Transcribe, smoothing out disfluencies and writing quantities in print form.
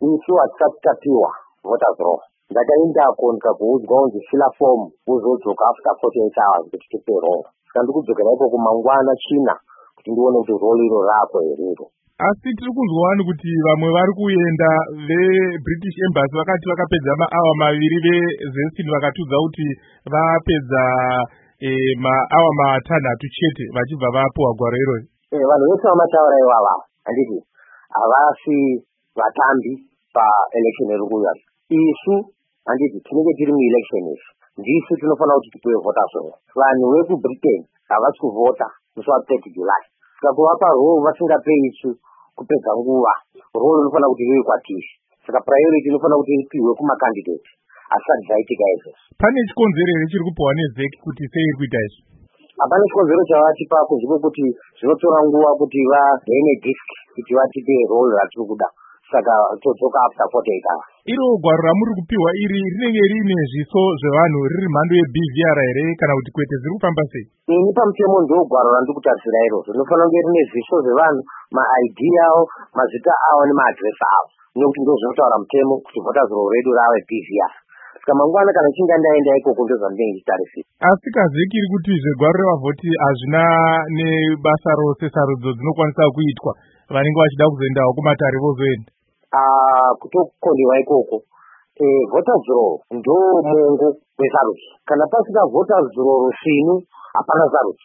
isu hatisati tapiwa voters roll. Ndakaendako ndikabvunzwa kunzi fila fomu uzodzoka after 48 hours kuti tipe roll. Saka ndikudzokera ikoko mangwana china kuti ndione kuti roll iro rako here iro. Asi tiri kunzwani kuti vamwe vari kuenda veBritish Embassy vakati vakapedza maawa maviri vezestini vakatudza kuti vapedza maawa matanhatu chete vachibva vapuwa gwaro irori. Vanhu vese vamataura ivava handiti havasi vatambi paelection iri kuuya. Isu handiti tinenge tiri muelection isi ndisu tinofanira kuti tipiwe voters roll. Vanhu vekuBritain havasi kuvhota musi wa30 July. Saka kuvapa roll vasingapei isu kupedza nguva, roll inofanira kuti iwe kwatiri. Saka priority inofanira kuti ipiwe kumakandidate asati zvaitika izvozvo. Pane chikonzero chiri kupiwa neZEC kuti sei iri kuita izvo? Hapana chikonzero chavatipa kunze kwekuti zvinotora nguva kuti vahene disk kuti vatipe roll ratiri kuda. Saka todzoka after 48 hours. Iro gwaro ramuri kupiwa iri rinenge rine zviso zvevanhu riri mhando yeBVR here kana kuti kwete ziri kufamba sei? Ini pamutemo ndo gwaro randiri kutarisira irozvo. Rinofanira kunge rine zviso zvevanhu, maID avo, mazita avo nemaadhiresi avo. Nekuti ndo zvinotaura mutemo kuti voters roll redu rave BVR. Saka mangwana kana chinga ndaenda ikoko ndozvandinenge ndichitarisira. Asi kaZEC iri kuti zvegwaro revavhoti hazvina nebasa rose sarudzo dzinokwanisa kuitwa vanenge vachida kuzoendawo kumatare vozoenda. Kutokondiwa ikoko voters roll ndo mongo wesarudzo. Kana pasina voters roll rusinu hapana sarudzo.